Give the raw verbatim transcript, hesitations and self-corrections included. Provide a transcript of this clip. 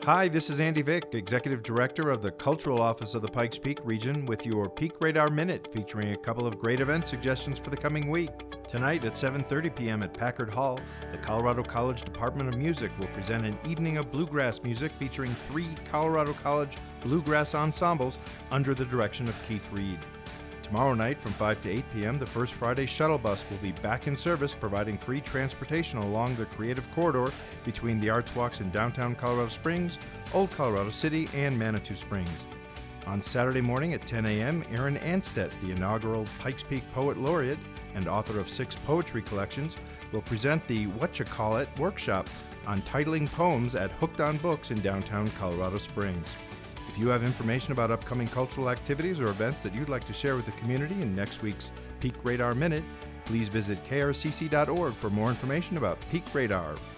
Hi, this is Andy Vick, Executive Director of the Cultural Office of the Pikes Peak region with your Peak Radar Minute featuring a couple of great event suggestions for the coming week. Tonight at seven thirty p.m. at Packard Hall, the Colorado College Department of Music will present an evening of bluegrass music featuring three Colorado College bluegrass ensembles under the direction of Keith Reed. Tomorrow night from five to eight p.m., the First Friday Shuttle Bus will be back in service, providing free transportation along the creative corridor between the Arts Walks in downtown Colorado Springs, Old Colorado City, and Manitou Springs. On Saturday morning at ten a.m., Aaron Anstedt, the inaugural Pikes Peak Poet Laureate and author of six poetry collections, will present the Whatcha-Call-It workshop on titling poems at Hooked on Books in downtown Colorado Springs. If you have information about upcoming cultural activities or events that you'd like to share with the community in next week's Peak Radar Minute, please visit K R C C dot org for more information about Peak Radar.